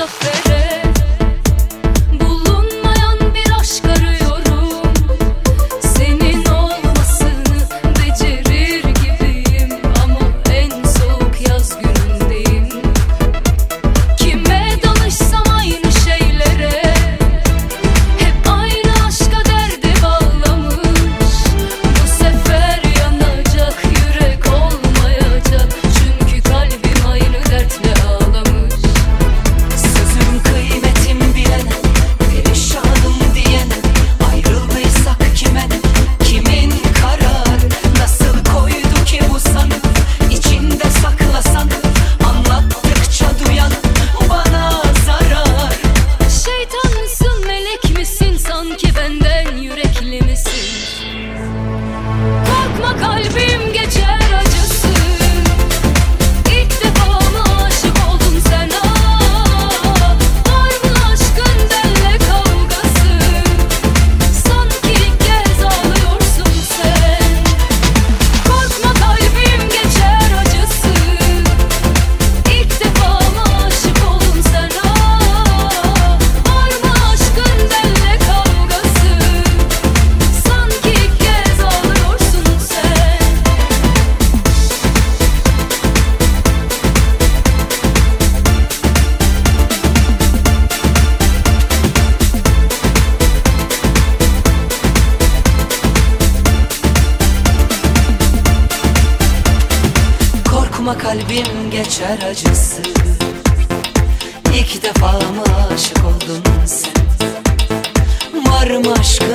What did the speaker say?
zafere. Bulunmayan bir aşk arıyorum. Senin olmasını becerir gibiyim ama en soğuk yaz günündeyim. Kime danışsam aynı şeylere, hep aynı aşka derdi bağlamış. Bu sefer yanacak yürek olmayacak, çünkü kalbim aynı dertle ağlamış. Sözüm kıymetim bilene, perişanım diyene, ayrıldıysak kime ne, kimin kararı, nasıl koydu ki bu sanı, içinde saklasan, anlattıkça duyan bana zarar. Şeytan mısın, melek misin, sanki benden yürekli misin? Korkma kalbim geçer acısı. İlk defa mı aşık oldun sen? Var mı aşkın benle kavgası? Sanki ilk kez ağlıyorsun sen. Korkma kalbim geçer acısı. İlk defa mı aşık oldun sen? Var mı aşkın benle kavgası? Sanki ilk kez ağlıyorsun sen. Korkma kalbim geçer acısı. İlk defa mı aşık oldun sen? Var mı aşkın